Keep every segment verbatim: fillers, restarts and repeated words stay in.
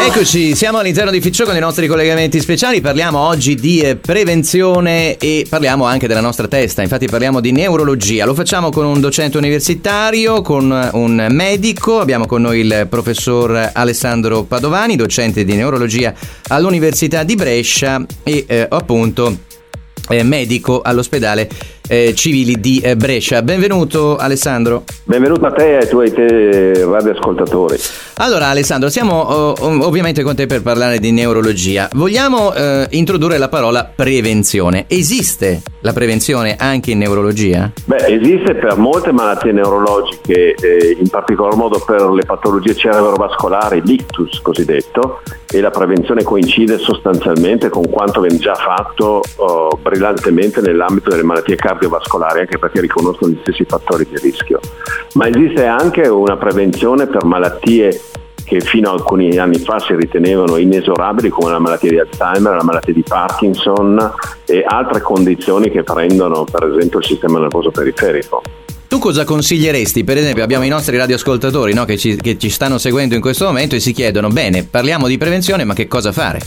Eccoci, siamo all'interno di Ficciò con i nostri collegamenti speciali. Parliamo oggi di eh, prevenzione e parliamo anche della nostra testa. Infatti parliamo di neurologia. Lo facciamo con un docente universitario, con un medico. Abbiamo con noi il professor Alessandro Padovani, docente di neurologia all'Università di Brescia e eh, appunto eh, medico all'ospedale Eh, civili di eh, Brescia. Benvenuto Alessandro. Benvenuto a te e ai tuoi te radioascoltatori. Allora Alessandro, siamo oh, ovviamente con te per parlare di neurologia. Vogliamo eh, introdurre la parola prevenzione. Esiste la prevenzione anche in neurologia? Beh, esiste per molte malattie neurologiche, eh, in particolar modo per le patologie cerebrovascolari, l'ictus cosiddetto, e la prevenzione coincide sostanzialmente con quanto viene già fatto oh, brillantemente nell'ambito delle malattie cardiovascolari, anche perché riconoscono gli stessi fattori di rischio. Ma esiste anche una prevenzione per malattie che fino a alcuni anni fa si ritenevano inesorabili, come la malattia di Alzheimer, la malattia di Parkinson e altre condizioni che prendono per esempio il sistema nervoso periferico. Tu cosa consiglieresti? Per esempio abbiamo i nostri radioascoltatori, no, che, ci, che ci stanno seguendo in questo momento e si chiedono, bene, parliamo di prevenzione, ma che cosa fare?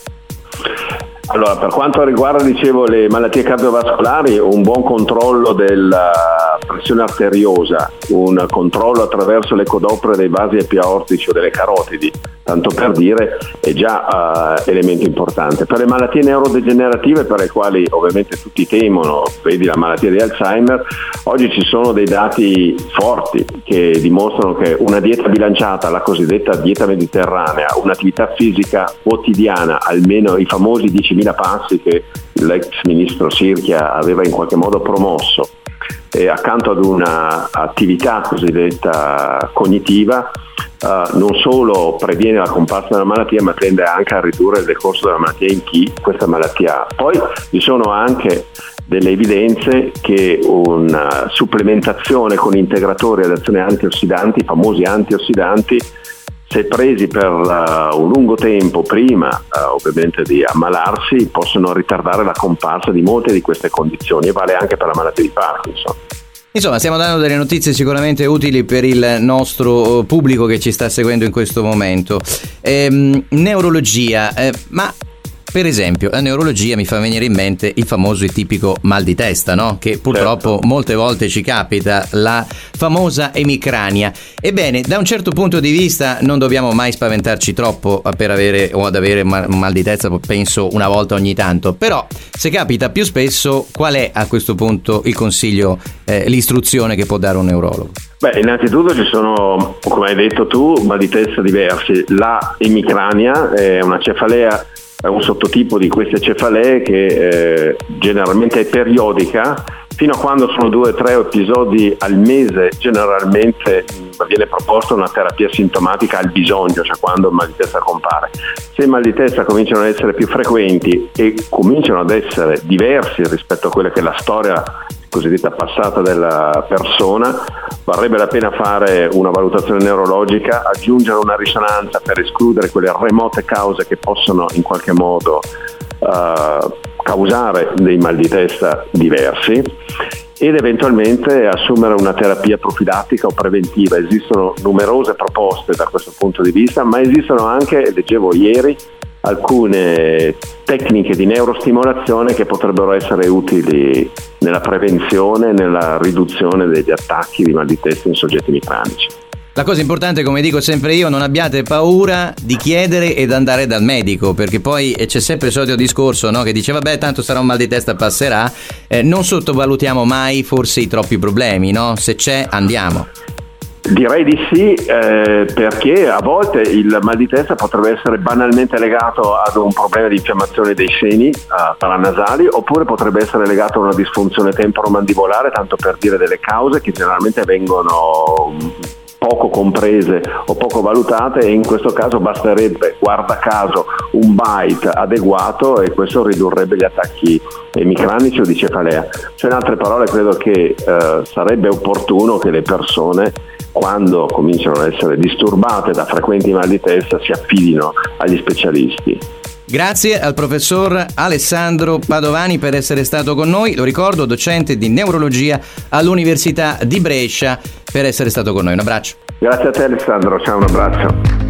Allora, per quanto riguarda, dicevo, le malattie cardiovascolari, un buon controllo della pressione arteriosa, un controllo attraverso l'ecodoppler dei vasi epiaortici o delle carotidi, tanto per dire, è già uh, elemento importante. Per le malattie neurodegenerative, per le quali ovviamente tutti temono, vedi la malattia di Alzheimer, oggi ci sono dei dati forti che dimostrano che una dieta bilanciata, la cosiddetta dieta mediterranea, un'attività fisica quotidiana, almeno i famosi diecimila passi che l'ex ministro Sirchia aveva in qualche modo promosso, e accanto ad una attività cosiddetta cognitiva, uh, non solo previene la comparsa della malattia, ma tende anche a ridurre il decorso della malattia in chi questa malattia ha. Poi ci sono anche delle evidenze che una supplementazione con integratori ad azione antiossidanti, i famosi antiossidanti, se presi per uh, un lungo tempo prima uh, ovviamente di ammalarsi, possono ritardare la comparsa di molte di queste condizioni, e vale anche per la malattia di Parkinson. Insomma, stiamo dando delle notizie sicuramente utili per il nostro pubblico che ci sta seguendo in questo momento. Ehm, neurologia, eh, ma per esempio la neurologia mi fa venire in mente il famoso e tipico mal di testa, no? Che purtroppo certo. molte volte ci capita, la famosa emicrania. Ebbene, da un certo punto di vista non dobbiamo mai spaventarci troppo per avere o ad avere mal, mal di testa, penso una volta ogni tanto, però se capita più spesso, qual è a questo punto il consiglio, eh, l'istruzione che può dare un neurologo? Beh, innanzitutto ci sono, come hai detto tu, mal di testa diversi. La emicrania è una cefalea, è un sottotipo di queste cefalee che eh, generalmente è periodica, fino a quando sono due o tre episodi al mese. Generalmente viene proposta una terapia sintomatica al bisogno, cioè quando il mal di testa compare. Se i mal di testa cominciano ad essere più frequenti e cominciano ad essere diversi rispetto a quella che è la storia cosiddetta passata della persona, varrebbe la pena fare una valutazione neurologica, aggiungere una risonanza per escludere quelle remote cause che possono in qualche modo uh, causare dei mal di testa diversi, ed eventualmente assumere una terapia profilattica o preventiva. Esistono numerose proposte da questo punto di vista, ma esistono anche, leggevo ieri, alcune tecniche di neurostimolazione che potrebbero essere utili nella prevenzione e nella riduzione degli attacchi di mal di testa in soggetti emicranici. La cosa importante, come dico sempre io, non abbiate paura di chiedere ed andare dal medico, perché poi c'è sempre il solito discorso, no? Che dice vabbè, tanto sarà un mal di testa, passerà. Eh, non sottovalutiamo mai forse i troppi problemi, no? Se c'è, andiamo. Direi di sì, eh, perché a volte il mal di testa potrebbe essere banalmente legato ad un problema di infiammazione dei seni uh, paranasali, oppure potrebbe essere legato a una disfunzione temporomandibolare, tanto per dire delle cause che generalmente vengono poco comprese o poco valutate, e in questo caso basterebbe, guarda caso, un bite adeguato, e questo ridurrebbe gli attacchi emicranici o di cefalea. Cioè, in altre parole, credo che eh, sarebbe opportuno che le persone, quando cominciano ad essere disturbate da frequenti mal di testa, si affidino agli specialisti. Grazie al professor Alessandro Padovani per essere stato con noi, lo ricordo, docente di neurologia all'Università di Brescia, per essere stato con noi. Un abbraccio. Grazie a te Alessandro, ciao, un abbraccio.